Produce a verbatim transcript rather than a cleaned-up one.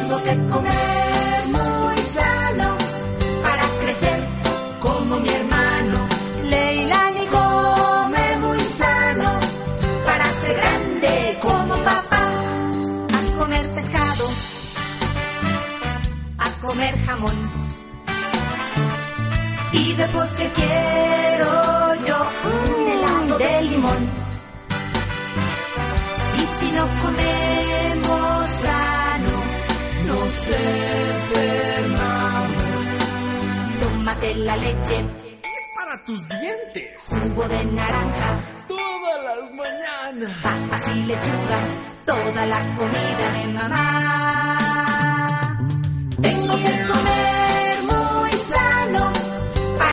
Tengo que comer muy sano para crecer como mi hermano. Leilani come muy sano para ser grande como papá. A comer pescado, a comer jamón. Y de postre quiero yo un helado de limón. Y si no comemos sano, nos enfermamos. Tómate la leche, es para tus dientes. Jugo de naranja, todas las mañanas. Papas y lechugas, toda la comida de mamá. Tengo que comer